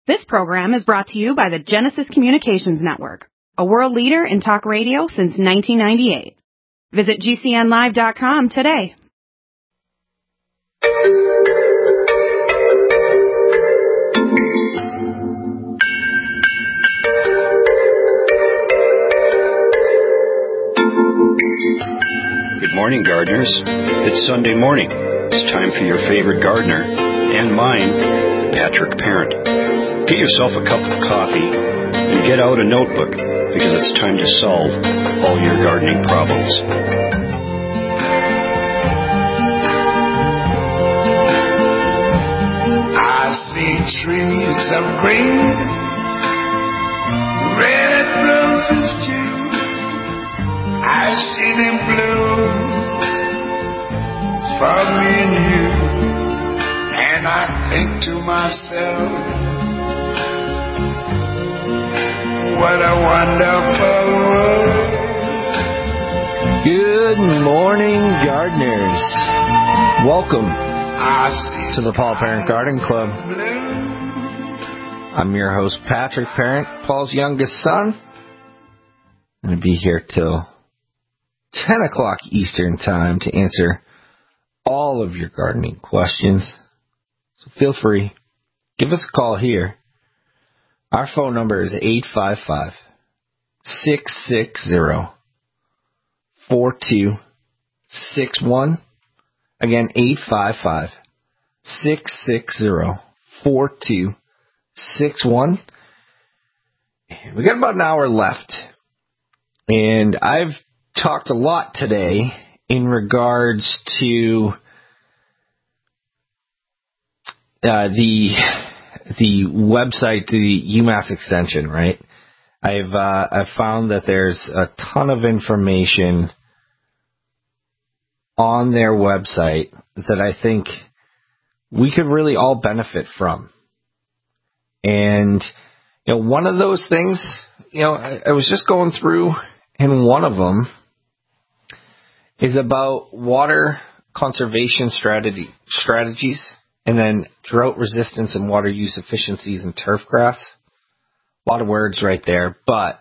This program is brought to you by the Genesis Communications Network, a world leader in talk radio since 1998. Visit GCNlive.com today. Good morning, gardeners. It's Sunday morning. It's time for your favorite gardener, and mine, Patrick Parent. Get yourself a cup of coffee and get out a notebook, because it's time to solve all your gardening problems. I see trees of green, red roses too. I see them bloom for me and you, and I think to myself, what a wonderful world. Good morning, gardeners. Welcome to the Paul Parent Garden Club. I'm your host, Patrick Parent, Paul's youngest son. I'm going to be here till 10 o'clock Eastern Time to answer all of your gardening questions. So feel free, give us a call here. Our phone number is 855-660-4261. Again, 855-660-4261. We got about an hour left. And I've talked a lot today in regards to the website, the UMass extension, right? I've found that there's a ton of information on their website that I think we could really all benefit from. And, one of those things, I was just going through, and one of them is about water conservation strategies, and then drought resistance and water use efficiencies in turf grass. A lot of words right there, but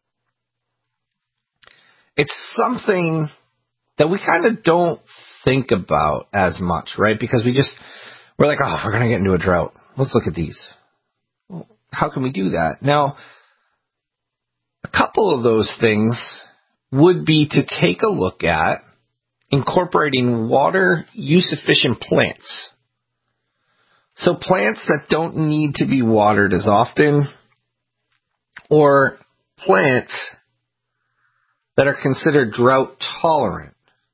it's something that we kind of don't think about as much, right? Because we're like, we're going to get into a drought. Let's look at these. Well, how can we do that? Now, a couple of those things would be to take a look at incorporating water use efficient plants. So plants that don't need to be watered as often, or plants that are considered drought tolerant.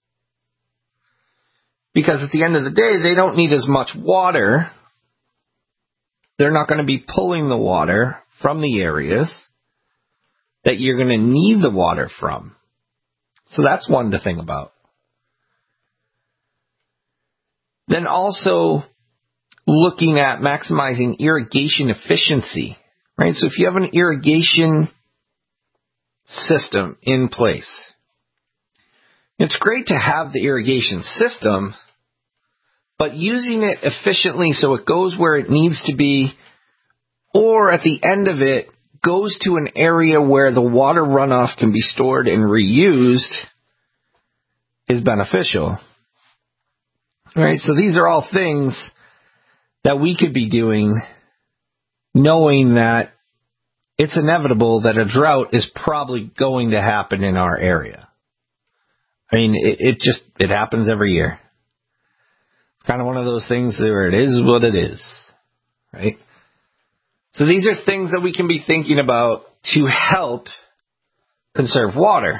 Because at the end of the day, they don't need as much water. They're not going to be pulling the water from the areas that you're going to need the water from. So that's one to think about. Then also looking at maximizing irrigation efficiency, right? So if you have an irrigation system in place, it's great to have the irrigation system, but using it efficiently so it goes where it needs to be, or at the end of it, goes to an area where the water runoff can be stored and reused, is beneficial. All right, so these are all things that we could be doing, knowing that it's inevitable that a drought is probably going to happen in our area. I mean, it happens every year. It's kind of one of those things where it is what it is, right? So these are things that we can be thinking about to help conserve water.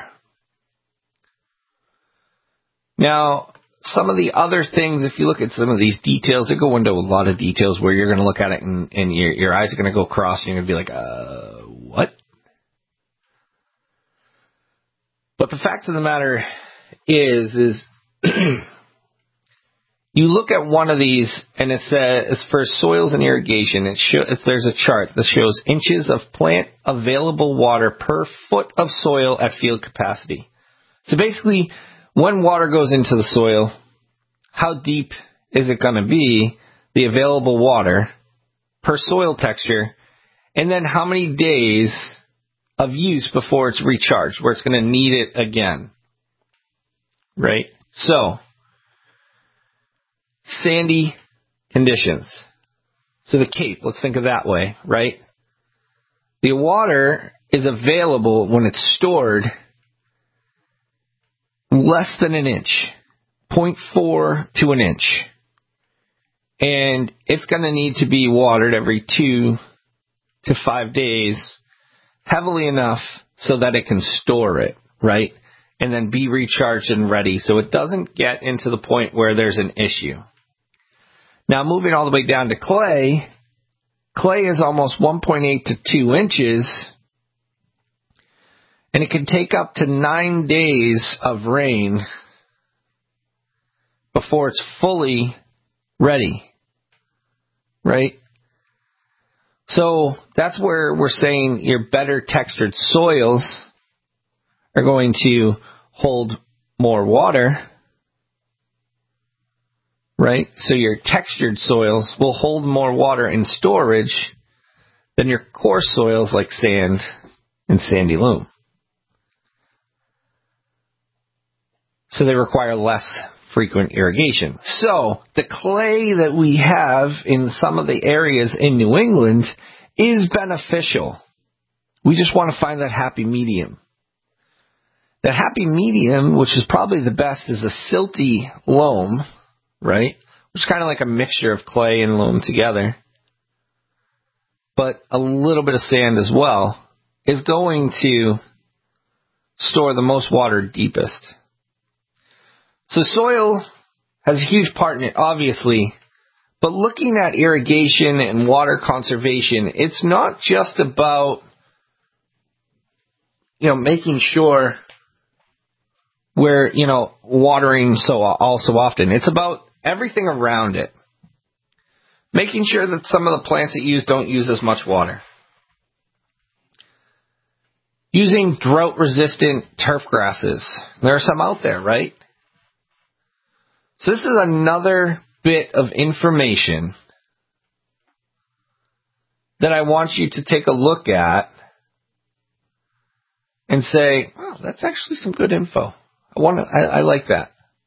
Now, some of the other things, if you look at some of these details, they go into a lot of details where you're going to look at it and your eyes are going to go cross and you're going to be like, what? But the fact of the matter is you look at one of these and it says for soils and irrigation, there's a chart that shows inches of plant available water per foot of soil at field capacity. So basically, when water goes into the soil, how deep is it going to be, the available water, per soil texture, and then how many days of use before it's recharged, where it's going to need it again. Right? So, sandy conditions. So the Cape, let's think of that way, right? The water is available when it's stored less than an inch, 0.4 to an inch. And it's going to need to be watered every 2 to 5 days, heavily enough so that it can store it, right? And then be recharged and ready so it doesn't get into the point where there's an issue. Now, moving all the way down to clay, clay is almost 1.8 to 2 inches, and it can take up to 9 days of rain before it's fully ready, right? So that's where we're saying your better textured soils are going to hold more water, right? So your textured soils will hold more water in storage than your coarse soils like sand and sandy loam. So they require less frequent irrigation. So the clay that we have in some of the areas in New England is beneficial. We just want to find that happy medium. The happy medium, which is probably the best, is a silty loam, right? Which is kind of like a mixture of clay and loam together. But a little bit of sand as well is going to store the most water deepest. So soil has a huge part in it, obviously. But looking at irrigation and water conservation, it's not just about, making sure we're, watering all so often. It's about everything around it. Making sure that some of the plants that you use don't use as much water. Using drought-resistant turf grasses. There are some out there, right? So this is another bit of information that I want you to take a look at and say, oh, that's actually some good info. I like that.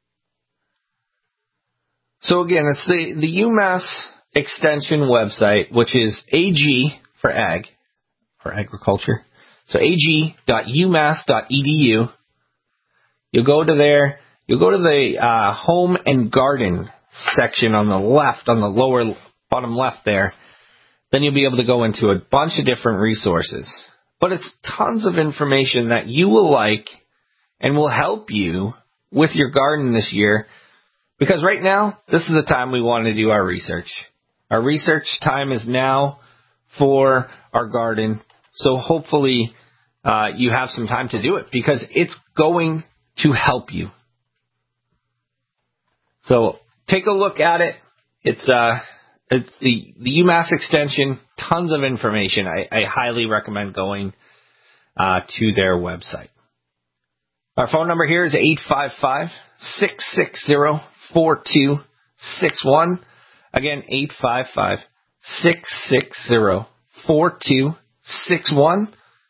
So again, it's the UMass Extension website, which is AG for ag, for agriculture. So ag.umass.edu. You'll go to there. You'll go to the home and garden section on the left, on the lower bottom left there. Then you'll be able to go into a bunch of different resources. But it's tons of information that you will like and will help you with your garden this year. Because right now, this is the time we want to do our research. Our research time is now for our garden. So hopefully you have some time to do it because it's going to help you. So take a look at it. It's the UMass Extension, tons of information. I highly recommend going to their website. Our phone number here is 855-660-4261. Again, 855-660-4261.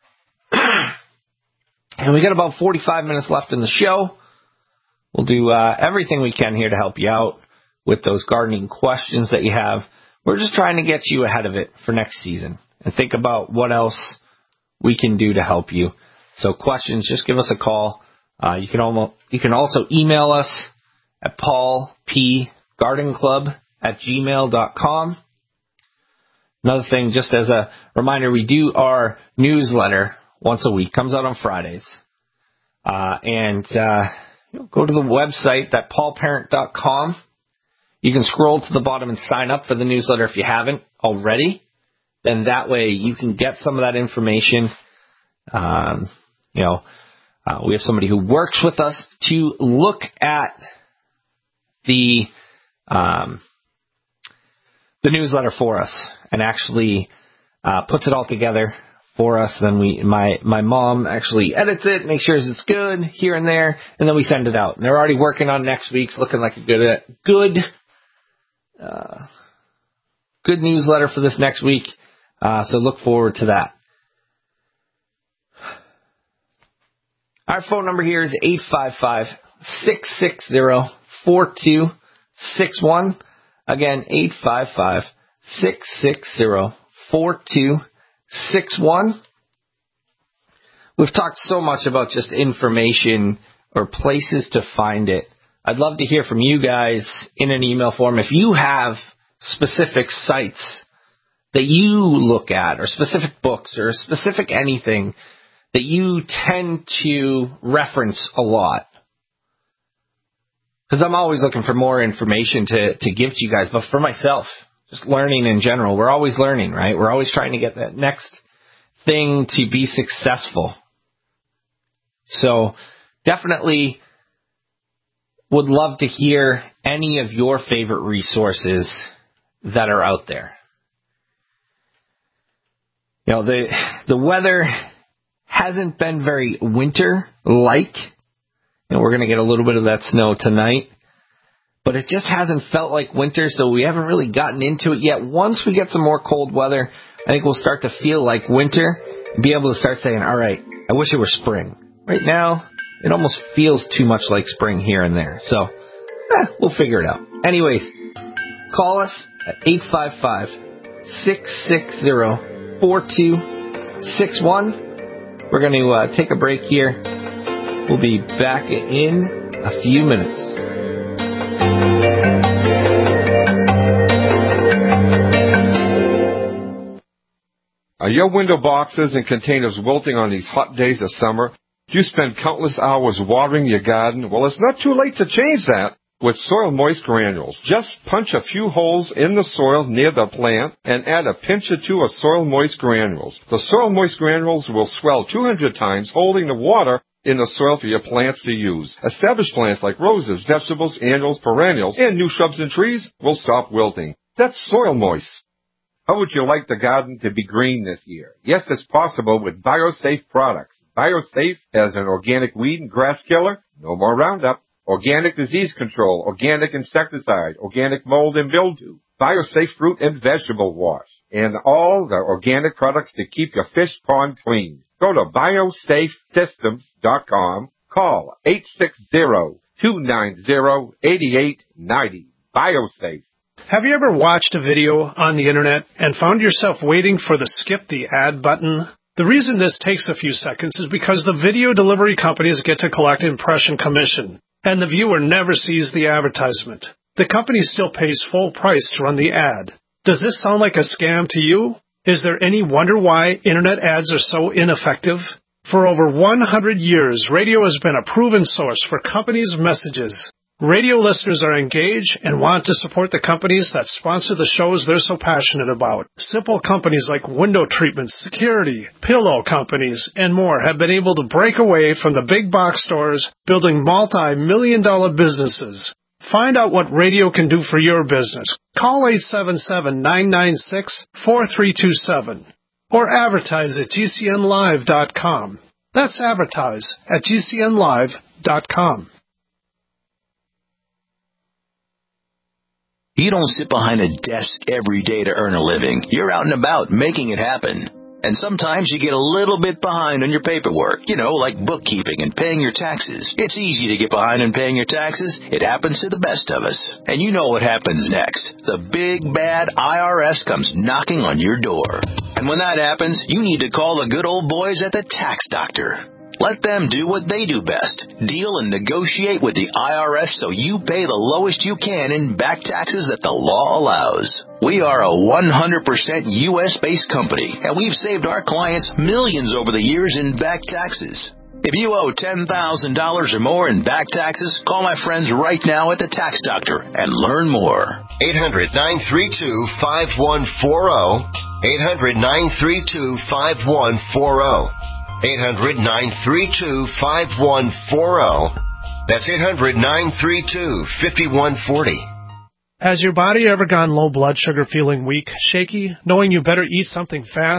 And we got about 45 minutes left in the show. We'll do everything we can here to help you out with those gardening questions that you have. We're just trying to get you ahead of it for next season and think about what else we can do to help you. So questions, just give us a call. You can also email us at paulpgardenclub@gmail.com. Another thing, just as a reminder, we do our newsletter once a week. Comes out on Fridays. Go to the website, that paulparent.com. You can scroll to the bottom and sign up for the newsletter if you haven't already. Then that way you can get some of that information. We have somebody who works with us to look at the newsletter for us and actually puts it all together for us. Then my mom actually edits it, makes sure it's good here and there, and then we send it out. And they're already working on next week's, looking like a good newsletter for this next week. So look forward to that. Our phone number here is 855-660-4261. Again, 855-660-4261. We've talked so much about just information or places to find it. I'd love to hear from you guys in an email form. If you have specific sites that you look at, or specific books, or specific anything that you tend to reference a lot. Because I'm always looking for more information to give to you guys, but for myself, just learning in general. We're always learning, right? We're always trying to get that next thing to be successful. So definitely would love to hear any of your favorite resources that are out there. You know, the weather hasn't been very winter-like. And we're going to get a little bit of that snow tonight. But it just hasn't felt like winter, so we haven't really gotten into it yet. Once we get some more cold weather, I think we'll start to feel like winter and be able to start saying, all right, I wish it were spring. Right now, it almost feels too much like spring here and there. So, we'll figure it out. Anyways, call us at 855-660-4261. We're going to take a break here. We'll be back in a few minutes. Are your window boxes and containers wilting on these hot days of summer? Do you spend countless hours watering your garden? Well, it's not too late to change that with Soil Moist Granules. Just punch a few holes in the soil near the plant and add a pinch or two of Soil Moist Granules. The Soil Moist Granules will swell 200 times, holding the water in the soil for your plants to use. Established plants like roses, vegetables, annuals, perennials, and new shrubs and trees will stop wilting. That's Soil Moist. How would you like the garden to be green this year? Yes, it's possible with BioSafe products. BioSafe has an organic weed and grass killer, no more Roundup, organic disease control, organic insecticide, organic mold and mildew, BioSafe fruit and vegetable wash, and all the organic products to keep your fish pond clean. Go to biosafesystems.com. Call 860-290-8890. BioSafe. Have you ever watched a video on the internet and found yourself waiting for the skip the ad button? The reason this takes a few seconds is because the video delivery companies get to collect impression commission, and the viewer never sees the advertisement. The company still pays full price to run the ad. Does this sound like a scam to you? Is there any wonder why internet ads are so ineffective? For over 100 years, radio has been a proven source for companies' messages. Radio listeners are engaged and want to support the companies that sponsor the shows they're so passionate about. Simple companies like window treatment, security, pillow companies, and more have been able to break away from the big box stores, building multi-million-dollar businesses. Find out what radio can do for your business. Call 877-996-4327 or advertise at GCNlive.com. That's advertise at GCNlive.com. You don't sit behind a desk every day to earn a living. You're out and about making it happen. And sometimes you get a little bit behind on your paperwork, like bookkeeping and paying your taxes. It's easy to get behind on paying your taxes. It happens to the best of us. And you know what happens next. The big, bad IRS comes knocking on your door. And when that happens, you need to call the good old boys at the Tax Doctor. Let them do what they do best. Deal and negotiate with the IRS so you pay the lowest you can in back taxes that the law allows. We are a 100% U.S.-based company, and we've saved our clients millions over the years in back taxes. If you owe $10,000 or more in back taxes, call my friends right now at the Tax Doctor and learn more. 800-932-5140. 800-932-5140. 800-932-5140. That's 800-932-5140. Has your body ever gone low blood sugar, feeling weak, shaky, knowing you better eat something fast?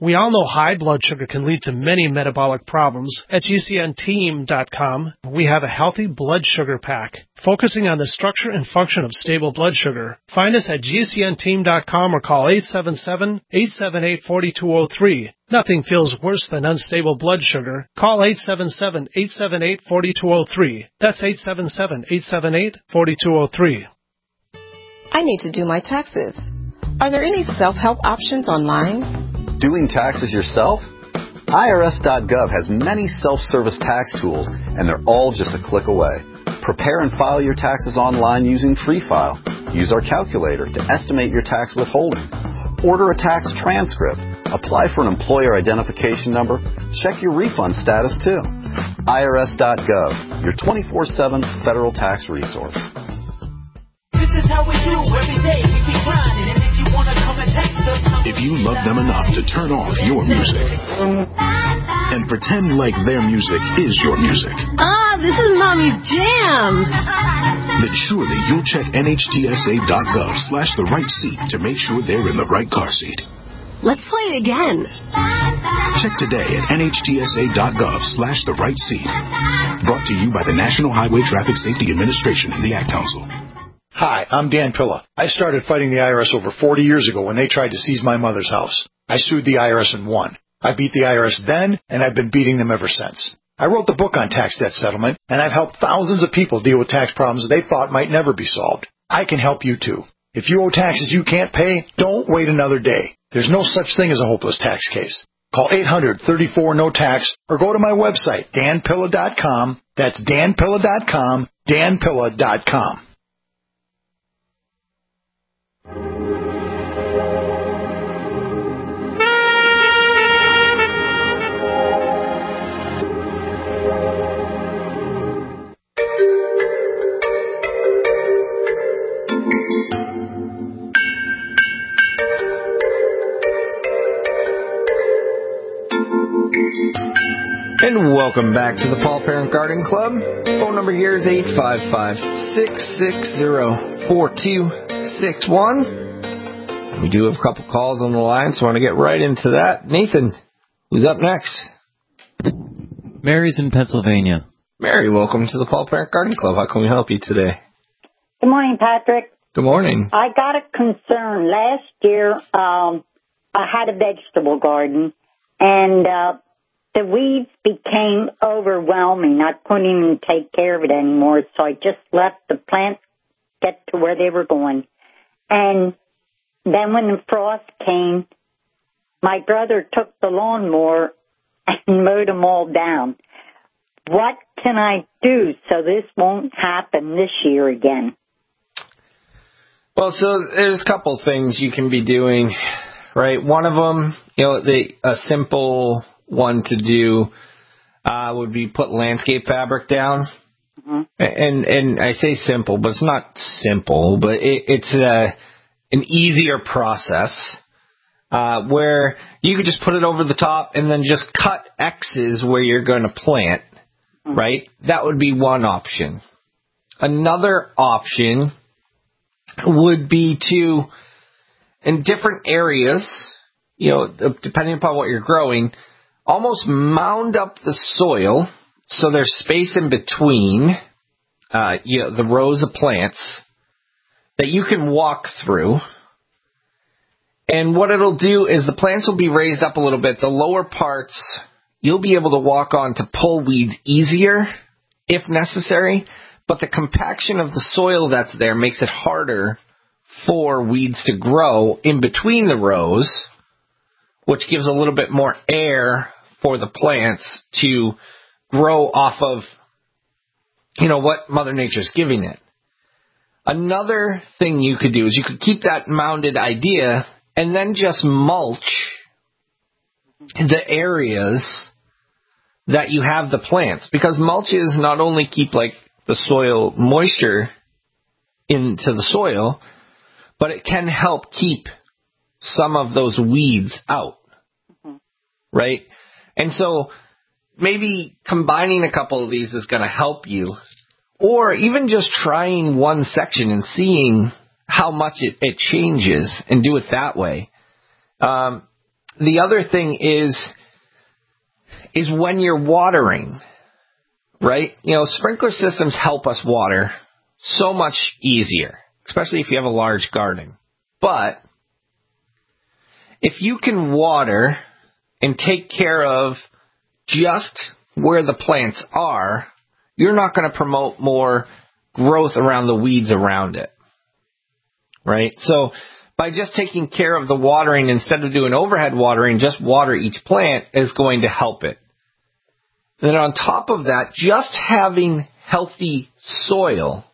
We all know high blood sugar can lead to many metabolic problems. At GCNteam.com, we have a healthy blood sugar pack, focusing on the structure and function of stable blood sugar. Find us at GCNteam.com or call 877-878-4203. Nothing feels worse than unstable blood sugar. Call 877-878-4203. That's 877-878-4203. I need to do my taxes. Are there any self-help options online? Doing taxes yourself? IRS.gov has many self-service tax tools, and they're all just a click away. Prepare and file your taxes online using FreeFile. Use our calculator to estimate your tax withholding. Order a tax transcript. Apply for an employer identification number. Check your refund status, too. IRS.gov, your 24/7 federal tax resource. This is how we do every day. We keep grinding, and if you want to come and text us, if you love them enough to turn off your music and pretend like their music is your music. This is Mommy's jam. Then surely you'll check NHTSA.gov/the right seat to make sure they're in the right car seat. Let's play it again. Check today at NHTSA.gov/the right seat. Brought to you by the National Highway Traffic Safety Administration and the Ad Council. Hi, I'm Dan Pilla. I started fighting the IRS over 40 years ago when they tried to seize my mother's house. I sued the IRS and won. I beat the IRS then, and I've been beating them ever since. I wrote the book on tax debt settlement, and I've helped thousands of people deal with tax problems they thought might never be solved. I can help you too. If you owe taxes you can't pay, don't wait another day. There's no such thing as a hopeless tax case. Call 800-34-NO-TAX or go to my website, danpilla.com. That's danpilla.com, danpilla.com. And welcome back to the Paul Parent Garden Club. Phone number here is 855-660-4261. We do have a couple calls on the line, so I want to get right into that. Nathan, who's up next? Mary's in Pennsylvania. Mary, welcome to the Paul Parent Garden Club. How can we help you today? Good morning, Patrick. Good morning. I got a concern. Last year, I had a vegetable garden, and the weeds became overwhelming. I couldn't even take care of it anymore, so I just let the plants get to where they were going. And then when the frost came, my brother took the lawnmower and mowed them all down. What can I do so this won't happen this year again? Well, so there's a couple things you can be doing, right? One of them, a simple one to do would be put landscape fabric down. Mm-hmm. And I say simple, but it's not simple, but it's an easier process where you could just put it over the top and then just cut X's where you're going to plant, mm-hmm. right? That would be one option. Another option would be to, in different areas, depending upon what you're growing, almost mound up the soil so there's space in between the rows of plants that you can walk through. And what it'll do is the plants will be raised up a little bit. The lower parts, you'll be able to walk on to pull weeds easier if necessary, but the compaction of the soil that's there makes it harder for weeds to grow in between the rows, which gives a little bit more air for the plants to grow off of, what Mother Nature's giving it. Another thing you could do is you could keep that mounded idea and then just mulch the areas that you have the plants. Because mulches not only keep, the soil moisture into the soil, but it can help keep some of those weeds out, mm-hmm. right? And so maybe combining a couple of these is going to help you, or even just trying one section and seeing how much it changes and do it that way. the other thing is when you're watering, right? You know, sprinkler systems help us water so much easier, especially if you have a large garden. But if you can water and take care of just where the plants are, you're not going to promote more growth around the weeds around it, right? So by just taking care of the watering, instead of doing overhead watering, just water each plant is going to help it. And then on top of that, just having healthy soil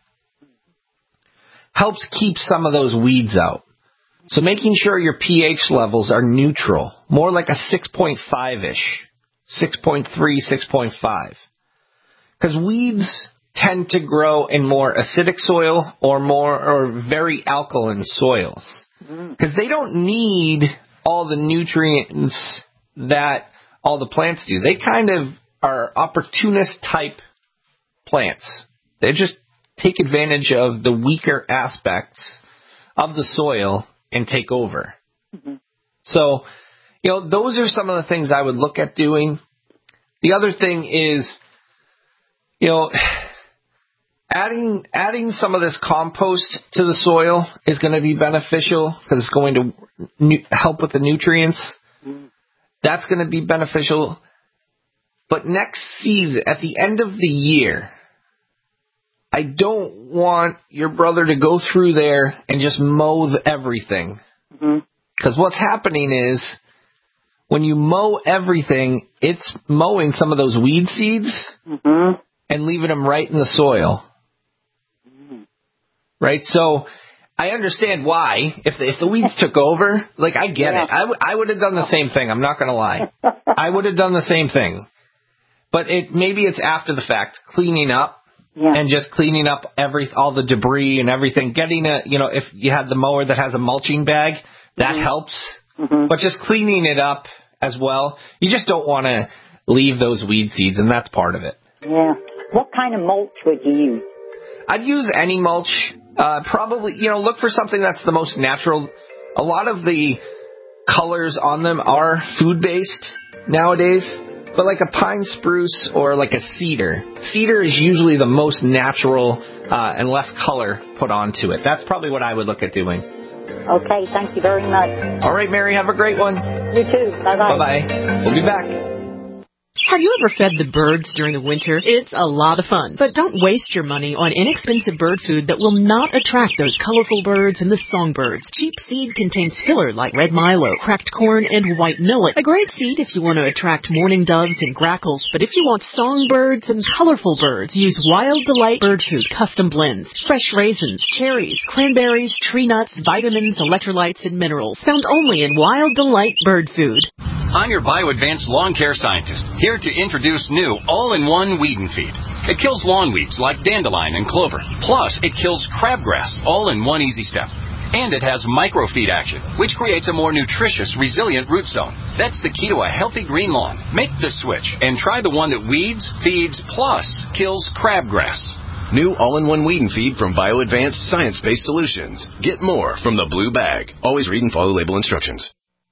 helps keep some of those weeds out. So making sure your pH levels are neutral, more like a 6.5-ish, 6.3, 6.5. Because weeds tend to grow in more acidic soil or very alkaline soils. Because they don't need all the nutrients that all the plants do. They kind of are opportunist type plants. They just take advantage of the weaker aspects of the soil and take over. So, you know, those are some of the things I would look at doing. The other thing is, you know, adding some of this compost to the soil is going to be beneficial because it's going to help with the nutrients. That's going to be beneficial. But next season, at the end of the year, I don't want your brother to go through there and just mow everything. Because what's happening is when you mow everything, it's mowing some of those weed seeds and leaving them right in the soil. Right? So I understand why. If the weeds took over, like, I get it. I would have done the same thing. I'm not going to lie. I would have done the same thing. But maybe it's after the fact, cleaning up. And just cleaning up all the debris and everything. Getting if you have the mower that has a mulching bag, that helps. But just cleaning it up as well. You just don't want to leave those weed seeds, and that's part of it. Yeah. What kind of mulch would you use? I'd use any mulch. Probably, look for something that's the most natural. A lot of the colors on them are food-based nowadays. But like a pine spruce or like a cedar. Cedar is usually the most natural and less color put onto it. That's probably what I would look at doing. Okay, thank you very much. All right, Mary, have a great one. You too. Bye-bye. Bye-bye. We'll be back. Have you ever fed the birds during the winter? It's a lot of fun. But don't waste your money on inexpensive bird food that will not attract those colorful birds and the songbirds. Cheap seed contains filler like red milo, cracked corn, and white millet. A great seed if you want to attract mourning doves and grackles. But if you want songbirds and colorful birds, use Wild Delight Bird Food Custom Blends. Fresh raisins, cherries, cranberries, tree nuts, vitamins, electrolytes, and minerals. Found only in Wild Delight Bird Food. I'm your BioAdvanced lawn care scientist, here to introduce new all-in-one weed and feed. It kills lawn weeds like dandelion and clover. Plus, it kills crabgrass, all in one easy step. And it has microfeed action, which creates a more nutritious, resilient root zone. That's the key to a healthy green lawn. Make the switch and try the one that weeds, feeds, plus kills crabgrass. New all-in-one weed and feed from BioAdvanced science-based solutions. Get more from the blue bag. Always read and follow label instructions.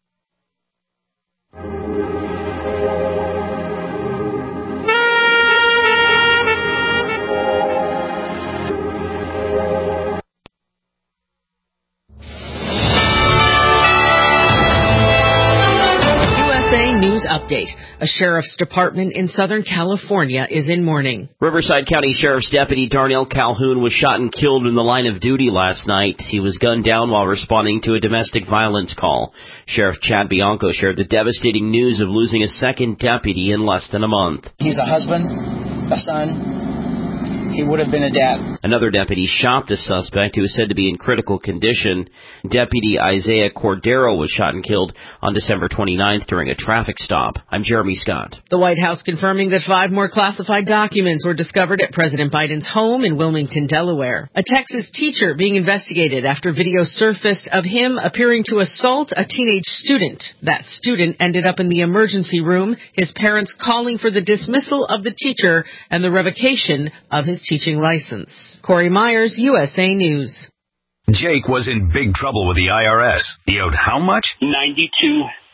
News update. A sheriff's department in Southern California is in mourning. Riverside County Sheriff's Deputy Darnell Calhoun was shot and killed in the line of duty last night. He was gunned down while responding to a domestic violence call. Sheriff Chad Bianco shared the devastating news of losing a second deputy in less than a month. He's a husband, a son. He would have been a dad. Another deputy shot the suspect, who is said to be in critical condition. Deputy Isaiah Cordero was shot and killed on December 29th during a traffic stop. I'm Jeremy Scott. The White House confirming that 5 more classified documents were discovered at President Biden's home in Wilmington, Delaware. A Texas teacher being investigated after video surfaced of him appearing to assault a teenage student. That student ended up in the emergency room, his parents calling for the dismissal of the teacher and the revocation of his teaching license. Corey Myers, USA News. Jake was in big trouble with the IRS. He owed how much? $92,000.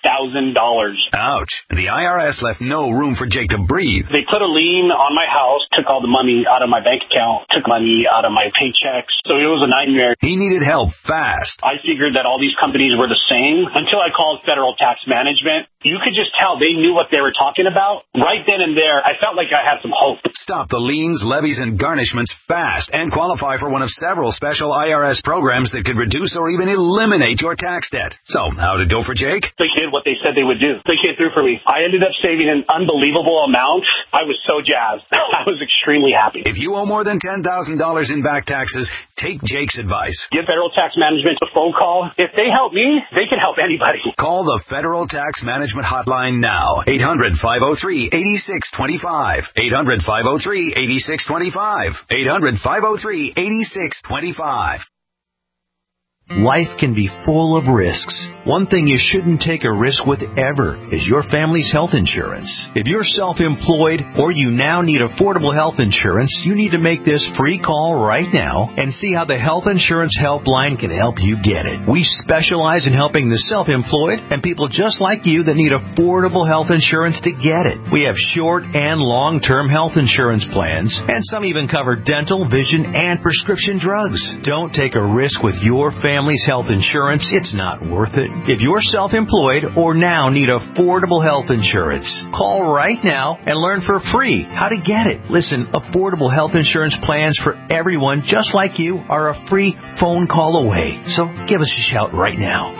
Ouch. The IRS left no room for Jake to breathe. They put a lien on my house, took all the money out of my bank account, took money out of my paychecks. So it was a nightmare. He needed help fast. I figured that all these companies were the same until I called Federal Tax Management. You could just tell they knew what they were talking about. Right then and there, I felt like I had some hope. Stop the liens, levies, and garnishments fast and qualify for one of several special IRS programs that could reduce or even eliminate your tax debt. So, how'd it go for Jake? They did what they said they would do. They came through for me. I ended up saving an unbelievable amount. I was so jazzed. I was extremely happy. If you owe more than $10,000 in back taxes, take Jake's advice. Give Federal Tax Management a phone call. If they help me, they can help anybody. Call the Federal Tax Management Hotline now. 800-503-8625. 800-503-8625. 800-503-8625. Life can be full of risks. One thing you shouldn't take a risk with ever is your family's health insurance. If you're self-employed or you now need affordable health insurance, you need to make this free call right now and see how the Health Insurance Helpline can help you get it. We specialize in helping the self-employed and people just like you that need affordable health insurance to get it. We have short and long-term health insurance plans, and some even cover dental, vision, and prescription drugs. Don't take a risk with your family's health insurance. It's not worth it. If you're self-employed or now need affordable health insurance, call right now and learn for free how to get it. Listen, affordable health insurance plans for everyone just like you are a free phone call away. So give us a shout right now.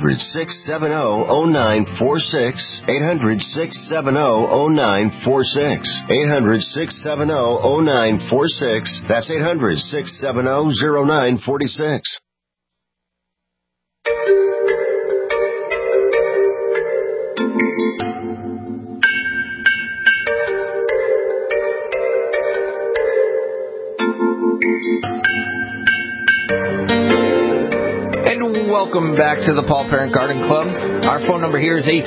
800-670-0946. 800-670-0946. 800-670-0946. That's 800-670-0946. And welcome back to the Paul Parent Garden Club. Our phone number here is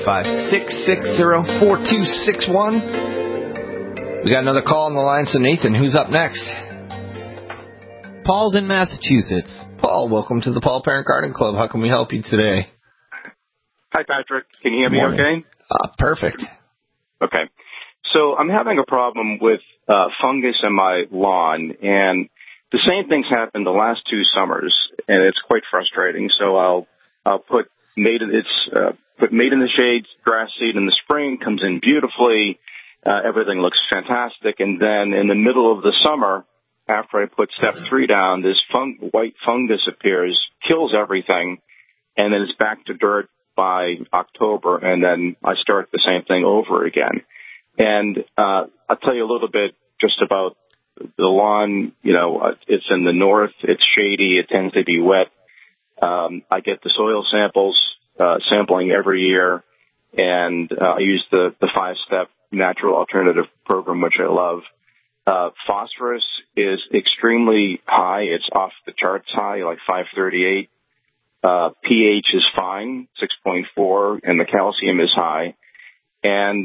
855-660-4261. We got another call on the line, so Nathan, who's up next? Paul's in Massachusetts. Paul, welcome to the Paul Parent Garden Club. How can we help you today? Hi, Patrick. Can you hear me okay? Perfect. Okay. So I'm having a problem with fungus in my lawn, and the same thing's happened the last 2 summers, and it's quite frustrating. So I'll put Made in the Shade grass seed in the spring, comes in beautifully, everything looks fantastic, and then in the middle of the summer, after I put step 3 down, this white fungus appears, kills everything, and then it's back to dirt by October, and then I start the same thing over again. And I'll tell you a little bit just about the lawn. You know, it's in the north, it's shady, it tends to be wet. I get the soil sampling every year, and I use the 5-step natural alternative program, which I love. Phosphorus is extremely high. It's off the charts high, like 538. pH is fine, 6.4, and the calcium is high. And,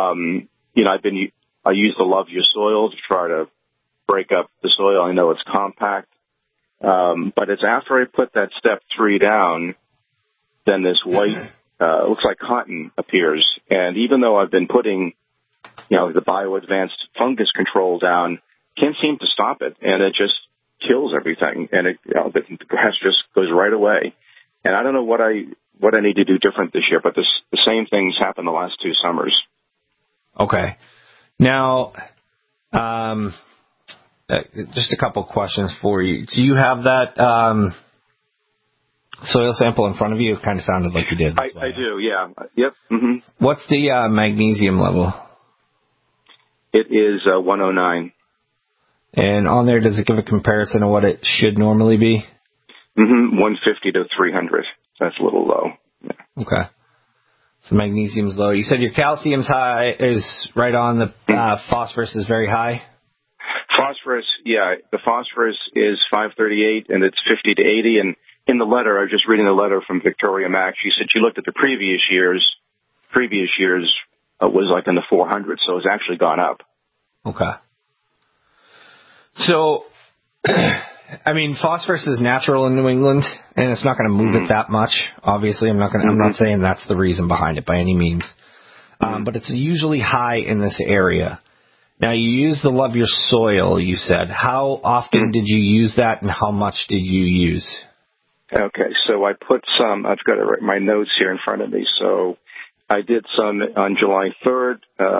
I use the Love Your Soil to try to break up the soil. I know it's compact. But it's after I put that step 3 down, then this white, looks like cotton appears. And even though I've been putting, the bio-advanced fungus control down, can't seem to stop it. And it just kills everything. And the grass just goes right away. And I don't know what I need to do different this year, but the same things happened the last 2 summers. Okay. Now, just a couple questions for you. Do you have that soil sample in front of you? It kind of sounded like you did. I do, yeah. Yep. Mm-hmm. What's the magnesium level? It is 109. And on there, does it give a comparison of what it should normally be? 150 to 300. That's a little low. Yeah. Okay. So magnesium's low. You said your calcium's high, is right on. The phosphorus is very high? Phosphorus, yeah. The phosphorus is 538, and it's 50 to 80. And in the letter, I was just reading the letter from Victoria Mack. She said she looked at the previous years. Previous years was like in the 400s, so it's actually gone up. Okay. So I mean, phosphorus is natural in New England, and it's not going to move it that much. Obviously, I'm not saying that's the reason behind it by any means. But it's usually high in this area. Now, you use the Love Your Soil, you said. How often did you use that, and how much did you use? Okay, so I put some, I've got my notes here in front of me. So I did some on July 3rd,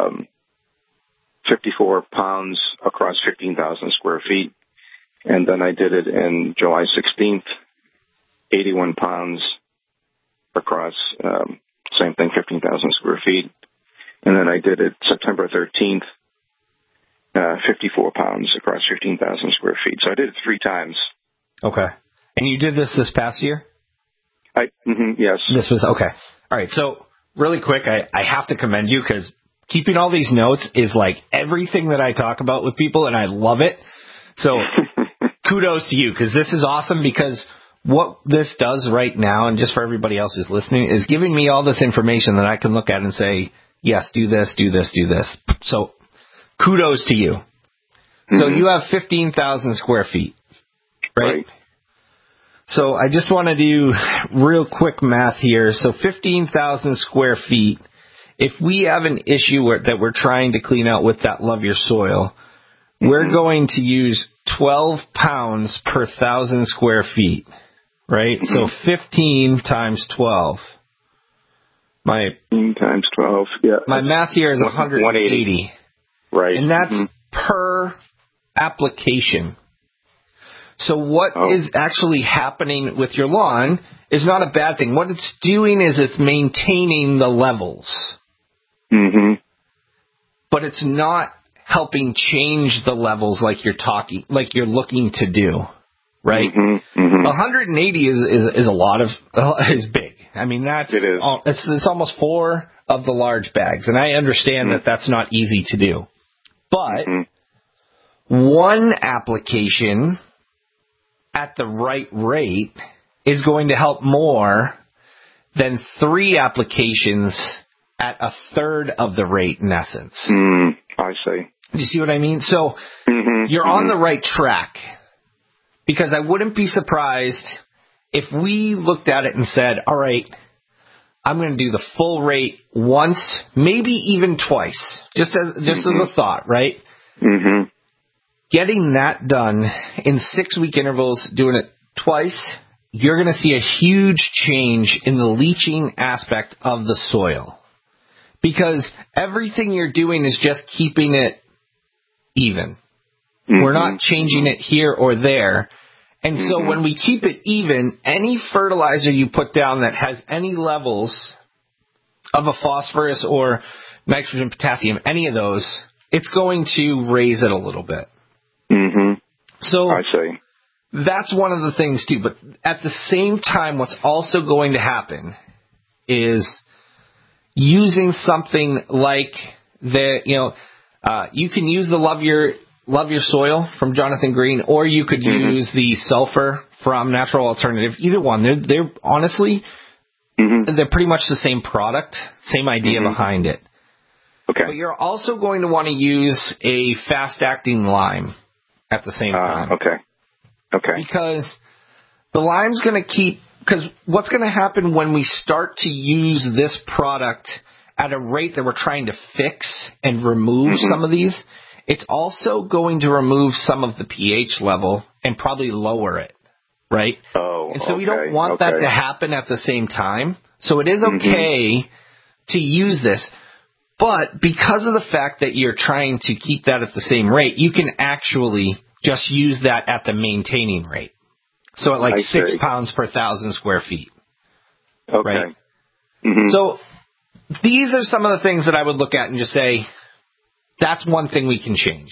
54 pounds across 15,000 square feet. And then I did it in July 16th, 81 pounds across, same thing, 15,000 square feet. And then I did it September 13th, 54 pounds across 15,000 square feet. So I did it 3 times. Okay. And you did this past year? Yes. This was, okay. All right. So really quick, I have to commend you because keeping all these notes is like everything that I talk about with people, and I love it. So kudos to you, because this is awesome, because what this does right now, and just for everybody else who's listening, is giving me all this information that I can look at and say, yes, do this, do this, do this. So kudos to you. So you have 15,000 square feet, right? So I just want to do real quick math here. So 15,000 square feet. If we have an issue that we're trying to clean out with that Love Your Soil, we're going to use 12 pounds per 1,000 square feet, right? So 15 times 12. 15 times 12, yeah. My math here is 180. Right. And that's per application. So what is actually happening with your lawn is not a bad thing. What it's doing is it's maintaining the levels. But it's not helping change the levels like you're looking to do, right? 180 is a lot is big. I mean, it's almost 4 of the large bags, and I understand that that's not easy to do. But one application at the right rate is going to help more than 3 applications at a third of the rate, in essence. I see. Do you see what I mean? So you're on the right track, because I wouldn't be surprised if we looked at it and said, all right, I'm going to do the full rate once, maybe even twice, just as a thought, right? Getting that done in 6-week intervals, doing it twice, you're going to see a huge change in the leaching aspect of the soil, because everything you're doing is just keeping it even. We're not changing it here or there. And so when we keep it even, any fertilizer you put down that has any levels of a phosphorus or nitrogen, potassium, any of those, it's going to raise it a little bit. So I see. That's one of the things too. But at the same time, what's also going to happen is using something like you can use the Love Your Soil from Jonathan Green, or you could use the sulfur from Natural Alternative. Either one, they're honestly, they're pretty much the same product, same idea behind it. Okay. But you're also going to want to use a fast-acting lime at the same time. Okay. Because the lime's going to because what's going to happen when we start to use this product at a rate that we're trying to fix and remove some of these, it's also going to remove some of the pH level and probably lower it, right? And so we don't want that to happen at the same time. So it is okay to use this. But because of the fact that you're trying to keep that at the same rate, you can actually just use that at the maintaining rate. So at like 6 pounds per 1,000 square feet. Okay. Right? So these are some of the things that I would look at and just say, that's one thing we can change.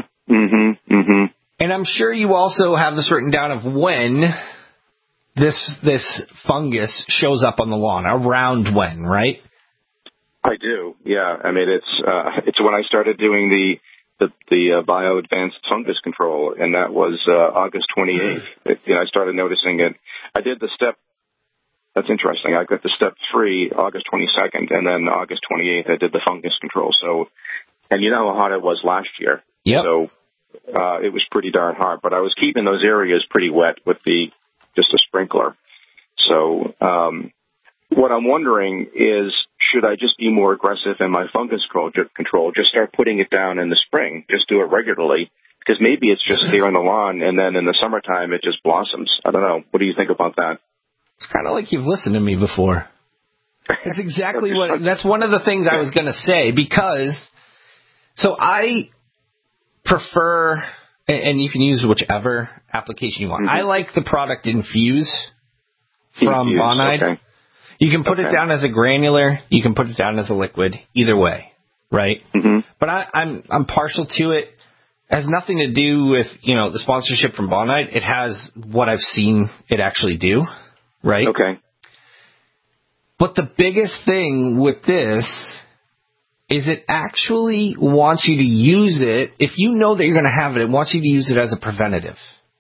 And I'm sure you also have this written down of when this fungus shows up on the lawn, around when, right? I do, yeah. I mean, it's when I started doing the bio advanced fungus control, and that was August 28th. I started noticing it. I did the step. That's interesting. I got the step 3 August 22nd, and then August 28th I did the fungus control. So, and you know how hot it was last year. Yep. So it was pretty darn hot. But I was keeping those areas pretty wet with just a sprinkler. So what I'm wondering is, should I just be more aggressive in my fungus control? Just start putting it down in the spring. Just do it regularly. Because maybe it's just here on the lawn, and then in the summertime it just blossoms. I don't know. What do you think about that? It's kind of like you've listened to me before. That's exactly that's one of the things I was going to say, because, so I prefer, and you can use whichever application you want. I like the product Infuse from Bonide. Okay. You can put it down as a granular. You can put it down as a liquid. Either way, right? But I'm partial to it. It has nothing to do with, the sponsorship from Bonide. It has what I've seen it actually do, right? Okay. But the biggest thing with this is it actually wants you to use it. If you know that you're going to have it, it wants you to use it as a preventative.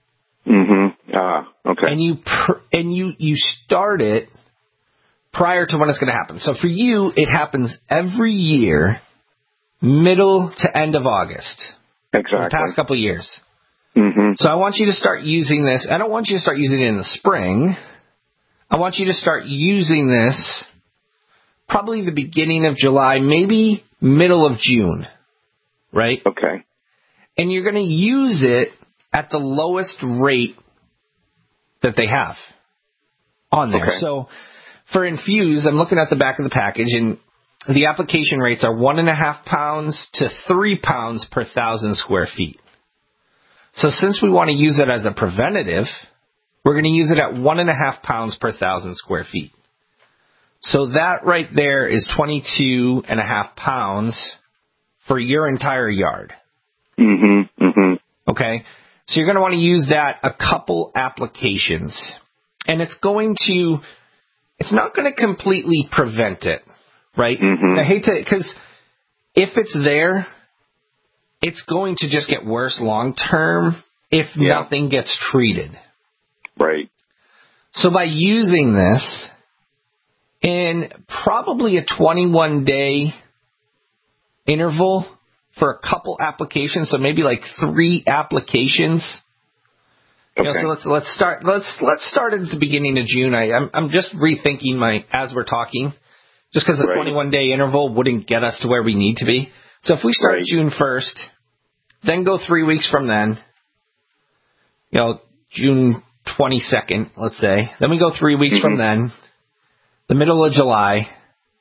Okay. And you start it prior to when it's going to happen. So for you, it happens every year, middle to end of August. Exactly. For the past couple of years. So I want you to start using this. I don't want you to start using it in the spring. I want you to start using this probably the beginning of July, maybe middle of June, right? Okay. And you're going to use it at the lowest rate that they have on there. Okay. So for Infuse, I'm looking at the back of the package, and the application rates are 1.5 pounds to 3 pounds per 1,000 square feet. So since we want to use it as a preventative, we're going to use it at 1.5 pounds per 1,000 square feet. So that right there is 22.5 pounds for your entire yard. Okay? So you're going to want to use that a couple applications. And it's not going to completely prevent it, right? I hate to, because if it's there, it's going to just get worse long term if nothing gets treated. Right. So by using this in probably a 21-day interval for a couple applications, so maybe like 3 applications. Okay. So let's start at the beginning of June. I'm just rethinking as we're talking, just because a 21-day interval wouldn't get us to where we need to be. So if we start June 1st, then go 3 weeks from then, June 22nd, let's say. Then we go 3 weeks from then, the middle of July.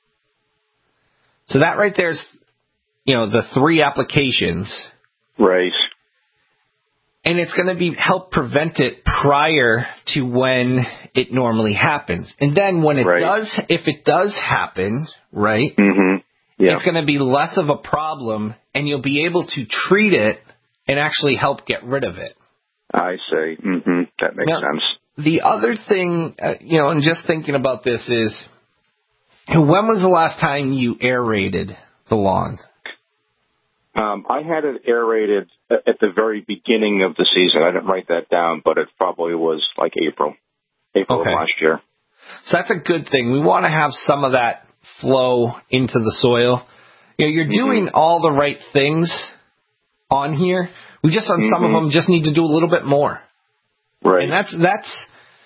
So that right there's, the 3 applications. Right. And it's going to help prevent it prior to when it normally happens. And then when if it does happen, right, it's going to be less of a problem, and you'll be able to treat it and actually help get rid of it. I see. That makes sense. The other thing, and just thinking about this is, when was the last time you aerated the lawn? I had it aerated at the very beginning of the season. I didn't write that down, but it probably was like April of last year. So that's a good thing. We want to have some of that flow into the soil. You're doing all the right things on here. We just, on some of them, just need to do a little bit more. Right. And that's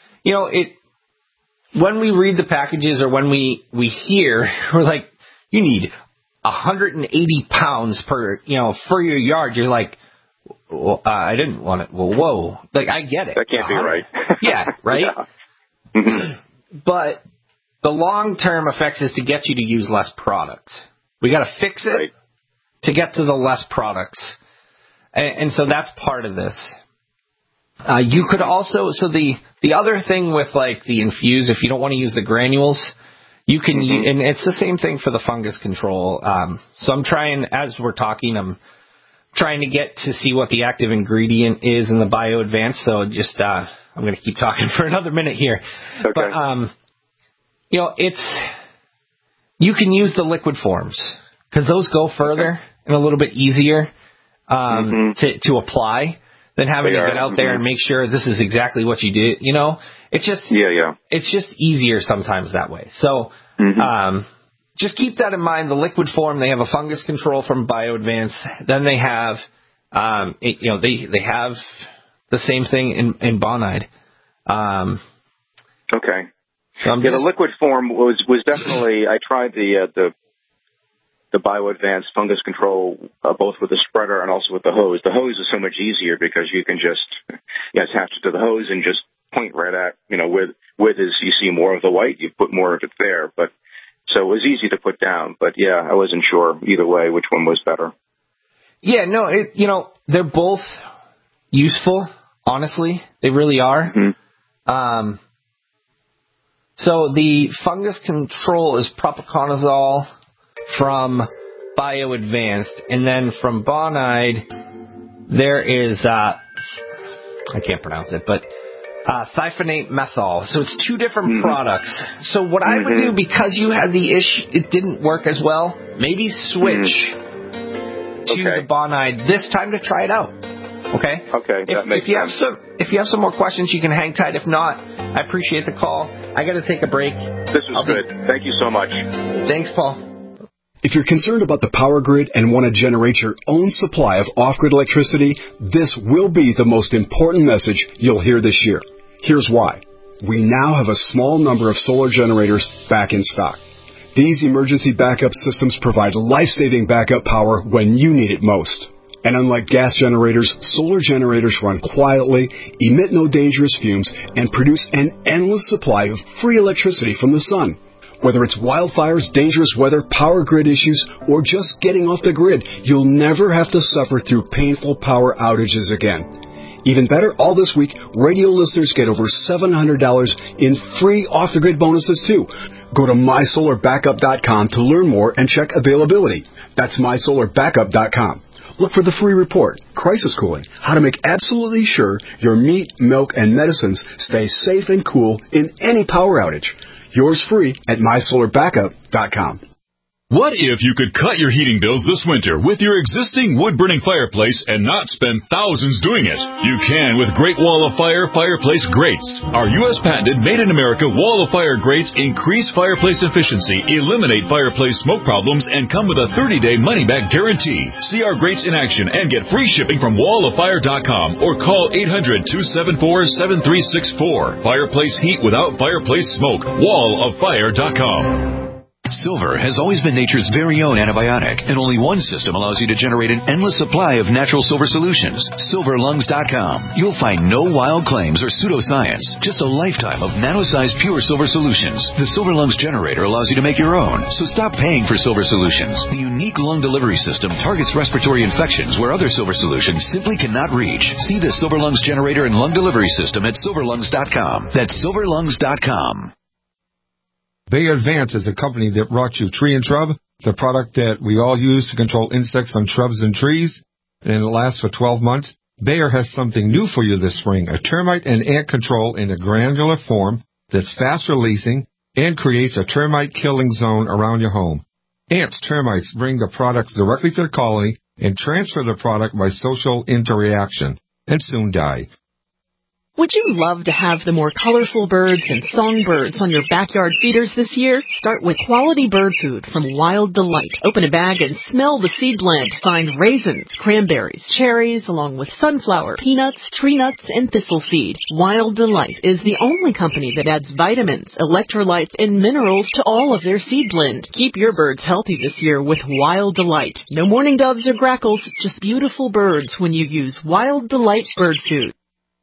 when we read the packages or when we hear, we're like, you need 180 pounds per, for your yard. You're like, well, I didn't want it. Well, whoa. Like, I get it. That can't be right. Yeah, right? But the long-term effects is to get you to use less products. We got to fix it to get to the less products. And so that's part of this. You could also, so the other thing with like the Infuse, if you don't want to use the granules, you can, and it's the same thing for the fungus control. So I'm trying, as we're talking, I'm trying to get to see what the active ingredient is in the Bio Advance. So just, I'm going to keep talking for another minute here. Okay. But, you can use the liquid forms because those go further and a little bit easier, to apply than having to get out there and make sure this is exactly what you do. It's just, it's just easier sometimes that way. So, just keep that in mind. The liquid form, they have a fungus control from Bio Advance. Then they have They have the same thing in Bonide. Okay. So the liquid form was definitely. I tried the BioAdvanced fungus control both with the spreader and also with the hose. The hose is so much easier because you can just attach it to the hose and just point right at with as you see more of the white, you put more of it there. But so it was easy to put down. But yeah, I wasn't sure either way which one was better. Yeah, no, they're both useful. Honestly, they really are. Mm-hmm. So the fungus control is propiconazole from BioAdvanced, and then from Bonide, there is I can't pronounce it, but thiophanate methyl. So it's two different products. So what I would do, because you had the issue, it didn't work as well, maybe switch to the Bonide this time to try it out. Okay? Okay, that makes sense. If you have some more questions, you can hang tight. If not, I appreciate the call. I got to take a break. This was good. Thank you so much. Thanks, Paul. If you're concerned about the power grid and want to generate your own supply of off-grid electricity, this will be the most important message you'll hear this year. Here's why. We now have a small number of solar generators back in stock. These emergency backup systems provide life-saving backup power when you need it most. And unlike gas generators, solar generators run quietly, emit no dangerous fumes, and produce an endless supply of free electricity from the sun. Whether it's wildfires, dangerous weather, power grid issues, or just getting off the grid, you'll never have to suffer through painful power outages again. Even better, all this week, radio listeners get over $700 in free off-the-grid bonuses, too. Go to mysolarbackup.com to learn more and check availability. That's mysolarbackup.com. Look for the free report, Crisis Cooling, how to make absolutely sure your meat, milk, and medicines stay safe and cool in any power outage. Yours free at mysolarbackup.com. What if you could cut your heating bills this winter with your existing wood-burning fireplace and not spend thousands doing it? You can with Great Wall of Fire fireplace grates. Our U.S. patented made-in-America Wall of Fire grates increase fireplace efficiency, eliminate fireplace smoke problems, and come with a 30-day money-back guarantee. See our grates in action and get free shipping from walloffire.com or call 800-274-7364. Fireplace heat without fireplace smoke. walloffire.com. Silver has always been nature's very own antibiotic, and only one system allows you to generate an endless supply of natural silver solutions. SilverLungs.com. You'll find no wild claims or pseudoscience, just a lifetime of nano-sized pure silver solutions. The Silver Lungs generator allows you to make your own, so stop paying for silver solutions. The unique lung delivery system targets respiratory infections where other silver solutions simply cannot reach. See the Silver Lungs generator and lung delivery system at SilverLungs.com. That's SilverLungs.com. Bayer Advance is a company that brought you Tree and Shrub, the product that we all use to control insects on shrubs and trees, and it lasts for 12 months. Bayer has something new for you this spring, a termite and ant control in a granular form that's fast-releasing and creates a termite killing zone around your home. Ants, termites bring the products directly to the colony and transfer the product by social interaction, and soon die. Would you love to have the more colorful birds and songbirds on your backyard feeders this year? Start with quality bird food from Wild Delight. Open a bag and smell the seed blend. Find raisins, cranberries, cherries, along with sunflower, peanuts, tree nuts, and thistle seed. Wild Delight is the only company that adds vitamins, electrolytes, and minerals to all of their seed blend. Keep your birds healthy this year with Wild Delight. No mourning doves or grackles, just beautiful birds when you use Wild Delight bird food.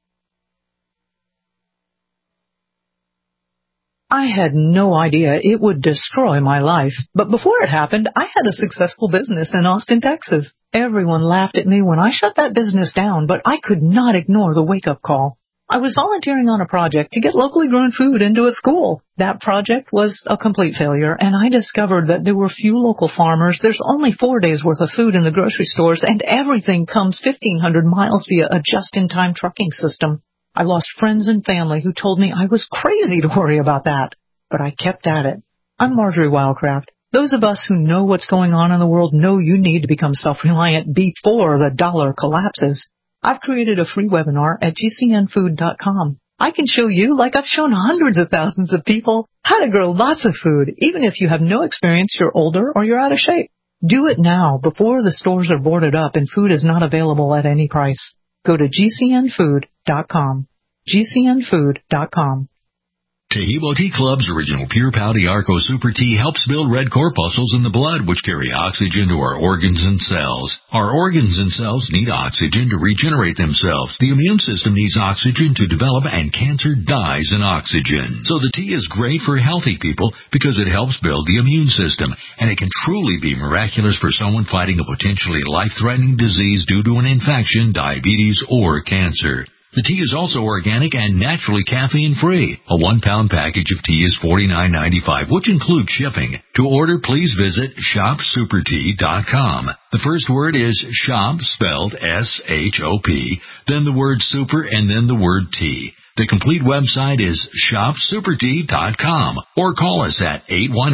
I had no idea it would destroy my life. But before it happened, I had a successful business in Austin, Texas. Everyone laughed at me when I shut that business down, but I could not ignore the wake-up call. I was volunteering on a project to get locally grown food into a school. That project was a complete failure, and I discovered that there were few local farmers. There's only 4 days' worth of food in the grocery stores, and everything comes 1,500 miles via a just-in-time trucking system. I lost friends and family who told me I was crazy to worry about that, but I kept at it. I'm Marjorie Wildcraft. Those of us who know what's going on in the world know you need to become self-reliant before the dollar collapses. I've created a free webinar at gcnfood.com. I can show you, like I've shown hundreds of thousands of people, how to grow lots of food, even if you have no experience, you're older, or you're out of shape. Do it now before the stores are boarded up and food is not available at any price. Go to GCNfood.com. GCNfood.com. Taheebo Tea Club's original Pure Pouty Arco Super Tea helps build red corpuscles in the blood, which carry oxygen to our organs and cells. Our organs and cells need oxygen to regenerate themselves. The immune system needs oxygen to develop, and cancer dies in oxygen. So the tea is great for healthy people because it helps build the immune system, and it can truly be miraculous for someone fighting a potentially life-threatening disease due to an infection, diabetes, or cancer. The tea is also organic and naturally caffeine-free. A 1-pound package of tea is $49.95, which includes shipping. To order, please visit shopsupertea.com. The first word is shop, spelled S-H-O-P, then the word super, and then the word tea. The complete website is shopsupertea.com, or call us at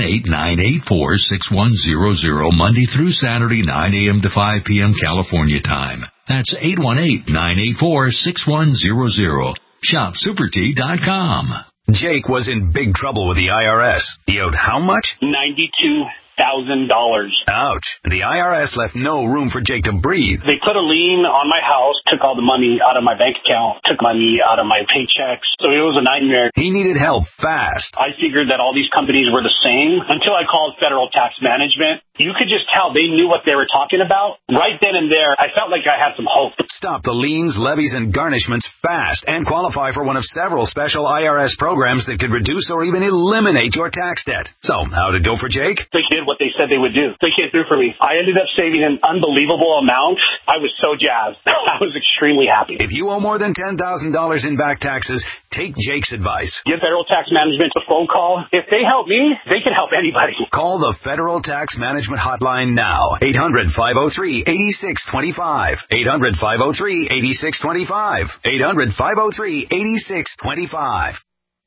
818-984-6100, Monday through Saturday, 9 a.m. to 5 p.m. California time. That's 818-984-6100. ShopSuperTea.com. Jake was in big trouble with the IRS. He owed how much? $92,000. Ouch. The IRS left no room for Jake to breathe. They put a lien on my house, took all the money out of my bank account, took money out of my paychecks. So it was a nightmare. He needed help fast. I figured that all these companies were the same until I called Federal Tax Management. You could just tell they knew what they were talking about. Right then and there, I felt like I had some hope. Stop the liens, levies, and garnishments fast and qualify for one of several special IRS programs that could reduce or even eliminate your tax debt. So, how'd it go for Jake? They did what they said they would do. They came through for me. I ended up saving an unbelievable amount. I was so jazzed. I was extremely happy. If you owe more than $10,000 in back taxes, take Jake's advice. Give Federal Tax Management a phone call. If they help me, they can help anybody. Call the Federal Tax Management hotline now. 800-503-8625. 800-503-8625. 800-503-8625.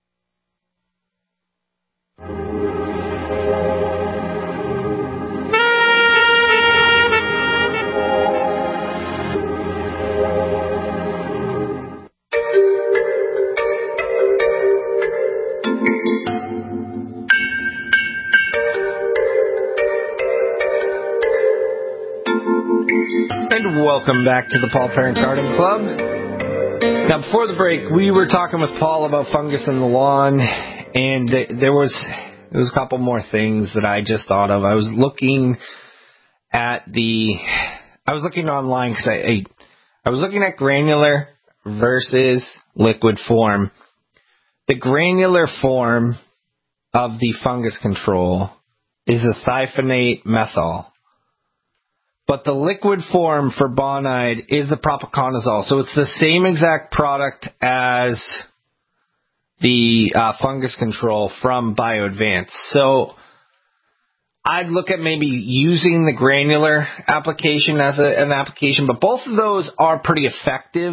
And welcome back to the Paul Parent Garden Club. Now, before the break, we were talking with Paul about fungus in the lawn, and there was a couple more things that I just thought of. I was looking online because I was looking at granular versus liquid form. The granular form of the fungus control is a thiophanate methyl. But the liquid form for Bonide is the propiconazole. So it's the same exact product as the fungus control from BioAdvance. So I'd look at maybe using the granular application as an application. But both of those are pretty effective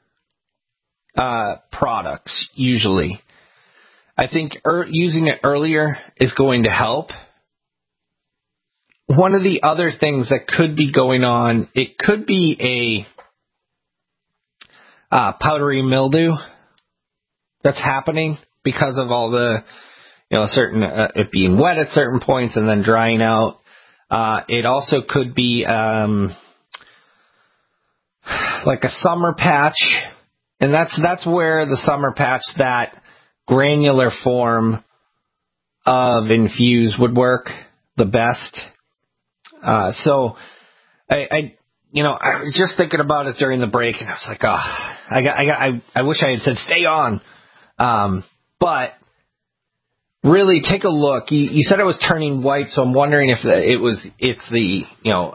products, usually. I think using it earlier is going to help. One of the other things that could be going on, it could be a powdery mildew that's happening because of all the, certain it being wet at certain points and then drying out. It also could be like a summer patch, and that's where the summer patch, that granular form of Infuse would work the best. So I was just thinking about it during the break, and I was like, I wish I had said stay on. But really take a look. You said it was turning white, so I'm wondering if it's the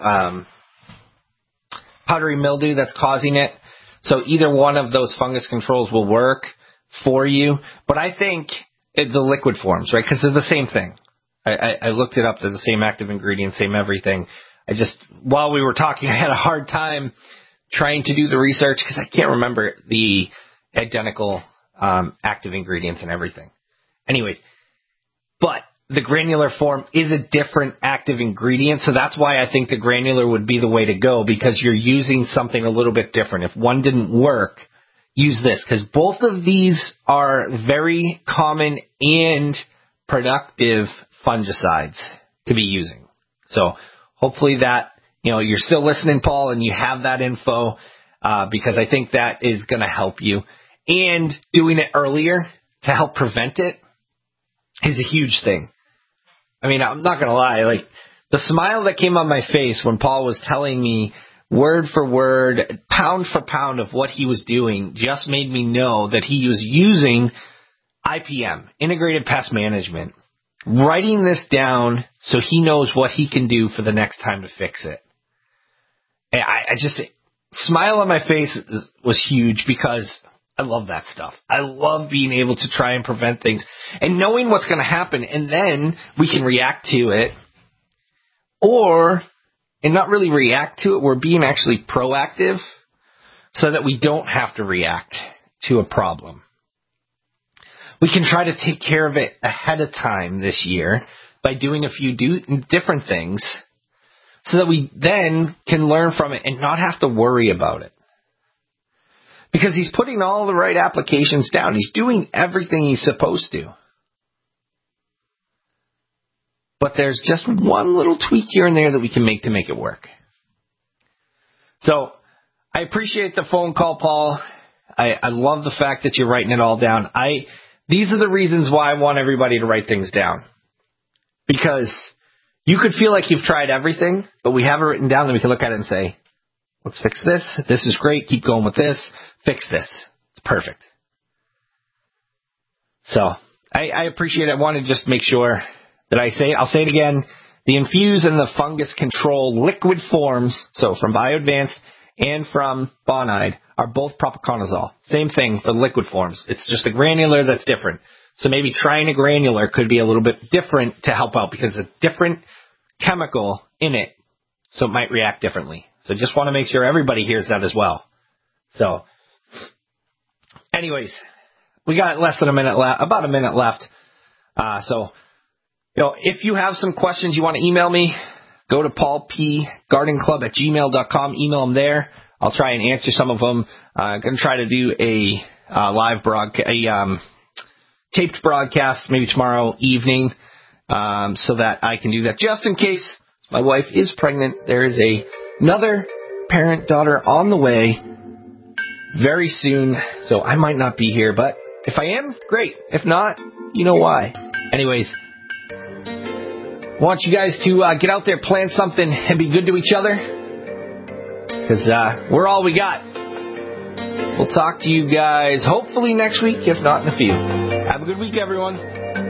powdery mildew that's causing it. So either one of those fungus controls will work for you. But I think the liquid forms, right? Because they're the same thing. I looked it up. They're the same active ingredient, same everything. While we were talking, I had a hard time trying to do the research because I can't remember the identical active ingredients and everything. Anyways, but the granular form is a different active ingredient, so that's why I think the granular would be the way to go, because you're using something a little bit different. If one didn't work, use this, because both of these are very common and productive fungicides to be using. So hopefully that, you're still listening, Paul, and you have that info, because I think that is going to help you. And doing it earlier to help prevent it is a huge thing. I mean, I'm not going to lie, like, the smile that came on my face when Paul was telling me word for word, pound for pound of what he was doing just made me know that he was using IPM, Integrated Pest Management, writing this down so he knows what he can do for the next time to fix it. And I just, smile on my face was huge because I love that stuff. I love being able to try and prevent things and knowing what's going to happen, and then we can react to it, and not really react to it, we're being actually proactive so that we don't have to react to a problem. We can try to take care of it ahead of time this year by doing a few different things so that we then can learn from it and not have to worry about it. Because he's putting all the right applications down. He's doing everything he's supposed to. But there's just one little tweak here and there that we can make to make it work. So I appreciate the phone call, Paul. I love the fact that you're writing it all down. These are the reasons why I want everybody to write things down. Because you could feel like you've tried everything, but we have it written down, then we can look at it and say, let's fix this. This is great. Keep going with this. Fix this. It's perfect. So I appreciate it. I want to just make sure that I'll say it again, the Infuse and the Fungus Control liquid forms, so from BioAdvanced and from Bonide, are both propiconazole. Same thing for liquid forms. It's just a granular that's different. So maybe trying a granular could be a little bit different to help out because it's a different chemical in it, so it might react differently. So just want to make sure everybody hears that as well. So, anyways, we got less than about a minute left. If you have some questions you want to email me, go to paulpgardenclub@gmail.com. Email them there. I'll try and answer some of them. I'm going to try to do a live broadcast, taped broadcast maybe tomorrow evening, so that I can do that. Just in case my wife is pregnant, there is another parent-daughter on the way very soon, so I might not be here. But if I am, great. If not, you know why. Anyways, I want you guys to get out there, plan something, and be good to each other. Because we're all we got. We'll talk to you guys hopefully next week, if not in a few. Have a good week, everyone.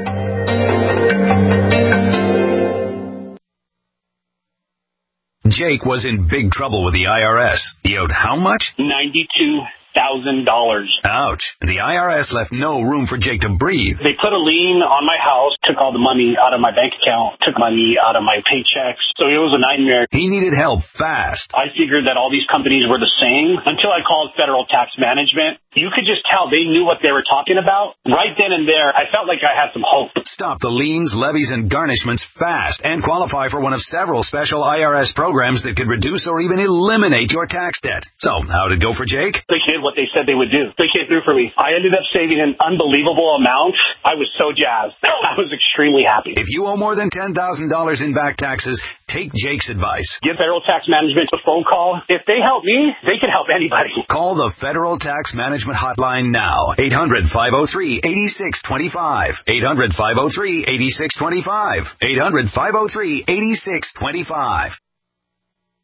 Jake was in big trouble with the IRS. He owed how much? $92,000. Ouch. The IRS left no room for Jake to breathe. They put a lien on my house, took all the money out of my bank account, took money out of my paychecks. So it was a nightmare. He needed help fast. I figured that all these companies were the same until I called Federal Tax Management. You could just tell they knew what they were talking about. Right then and there, I felt like I had some hope. Stop the liens, levies, and garnishments fast and qualify for one of several special IRS programs that could reduce or even eliminate your tax debt. So, how'd it go for Jake? They did what they said they would do. They came through for me. I ended up saving an unbelievable amount. I was so jazzed. I was extremely happy. If you owe more than $10,000 in back taxes, take Jake's advice. Give Federal Tax Management a phone call. If they help me, they can help anybody. Call the Federal Tax Management Hotline now. 800-503-8625. 800-503-8625. 800-503-8625.